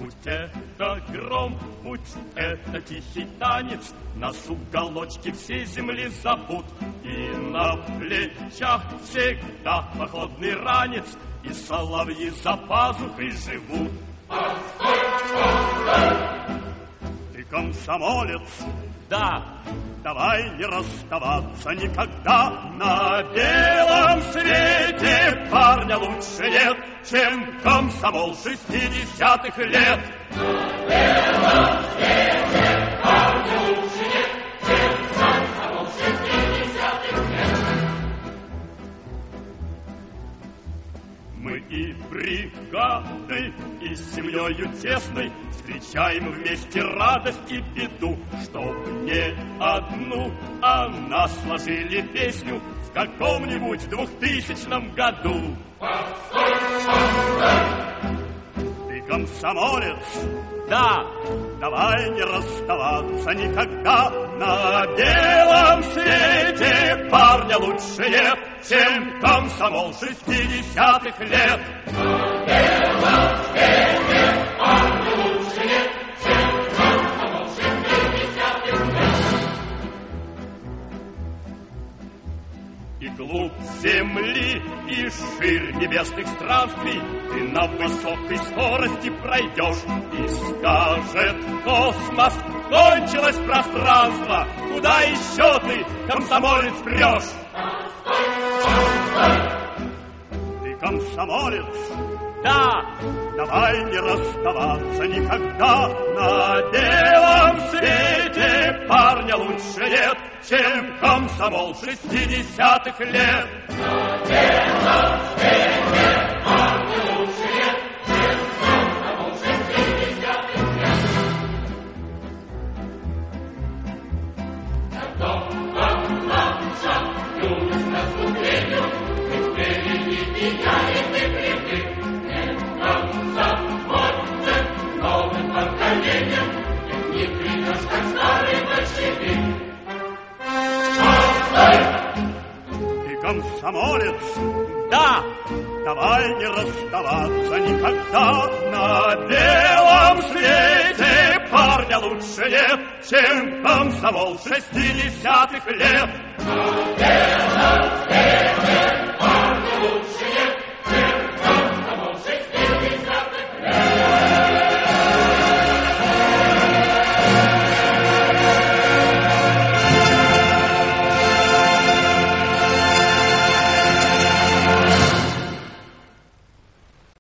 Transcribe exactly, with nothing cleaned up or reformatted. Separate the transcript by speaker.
Speaker 1: Будь это гром, будь это тихий танец, нас в уголочке всей земли зовут. И на плечах всегда походный ранец, и соловьи за пазухой живут. Ты комсомолец? Да. Давай не расставаться никогда. На белом свете парня лучше нет, чем комсомол шестидесятых лет. На белом свете парня лучше нет, чем комсомол шестидесятых лет. Мы и бригадой, и с семьёю тесной встречаем вместе радость и беду, чтоб не одну, а нас сложили песню в каком-нибудь двухтысячном году. Ты комсомолец? Да. Давай не расставаться никогда. На белом свете парня лучше нет, чем комсомол шестидесятых лет. На белом свете парня лучше нет, чем комсомол шестидесятых лет. И глубь земли, и ширь небесных странствий ты на высокой скорости пройдешь, и скажет космос: кончилось пространство, куда еще ты, комсомолец, прешь? Ты комсомолец? Да. Давай не расставаться никогда. На белом свете парня лучше нет, чем комсомол шестидесятых лет. На белом свете парня лучше нет, чем комсомол шестидесятых лет. Готов вам шаг, юность наступлению, мы впереди меняли ты плиты. Новым поколением не придешь, как старый большевик. Ты комсомолец? Да. Давай не расставаться никогда. На белом свете парня лучше нет, чем комсомол шестидесятых лет. На белом свете